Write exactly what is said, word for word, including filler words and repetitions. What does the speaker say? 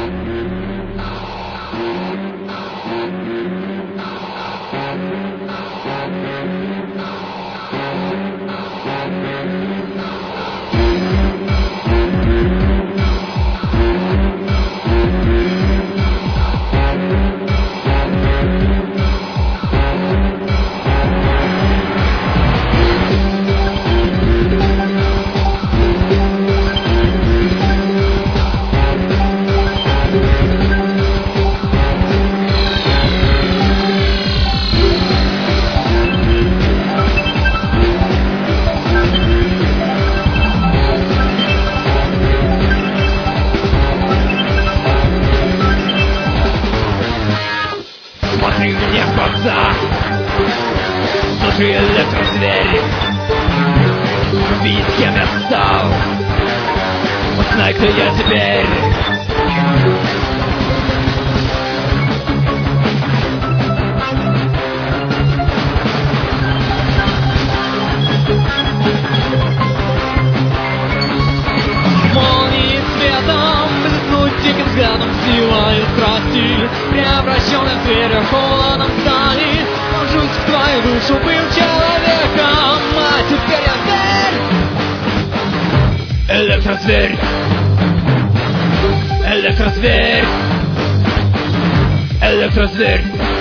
Смотри мне в глаза, слушай, электрозверь. Видеть, кем я стал, узнай, кто я теперь. Молнии светом, блеснуть диким взглядом, сила и страсти, преобращенная в зверя холодом стали. Ложусь в твою душу, был человеком, а теперь я зверь. Электрозверь, электрозверь, электрозверь.